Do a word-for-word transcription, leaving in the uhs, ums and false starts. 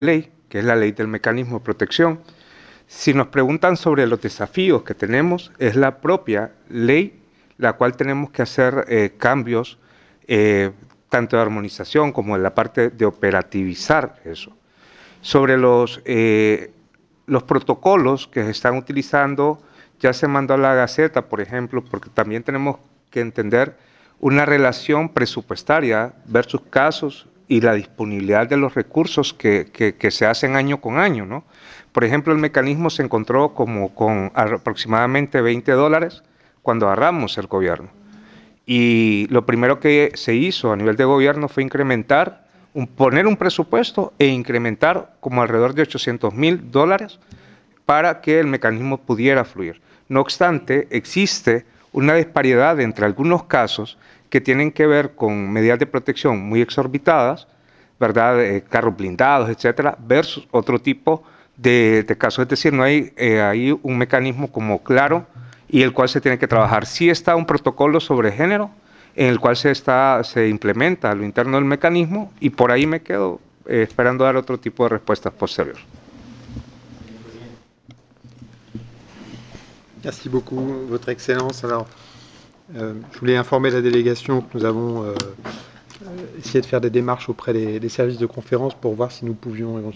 ley, que es la ley del mecanismo de protección. Si nos preguntan sobre los desafíos que tenemos, es la propia ley la cual tenemos que hacer eh, cambios, eh, tanto de armonización como en la parte de operativizar eso. Sobre los, eh, los protocolos que se están utilizando, ya se mandó a la Gaceta, por ejemplo, porque también tenemos que entender una relación presupuestaria versus casos y la disponibilidad de los recursos que, que, que se hacen año con año, ¿no? Por ejemplo, el mecanismo se encontró como con aproximadamente veinte dólares cuando agarramos el gobierno. Y lo primero que se hizo a nivel de gobierno fue incrementar, un, poner un presupuesto e incrementar como alrededor de ochocientos mil dólares para que el mecanismo pudiera fluir. No obstante, existe una disparidad entre algunos casos que tienen que ver con medidas de protección muy exorbitadas, ¿verdad? Eh, carros blindados, etcétera, versus otro tipo de, de casos. Es decir, no hay eh, ahí un mecanismo como claro y el cual se tiene que trabajar. Sí está un protocolo sobre género en el cual se, está, se implementa a lo interno del mecanismo y por ahí me quedo eh, esperando dar otro tipo de respuestas posteriores. Merci beaucoup, Votre Excellence. Alors, euh, je voulais informer la délégation que nous avons euh, essayé de faire des démarches auprès des, des services de conférence pour voir si nous pouvions éventuellement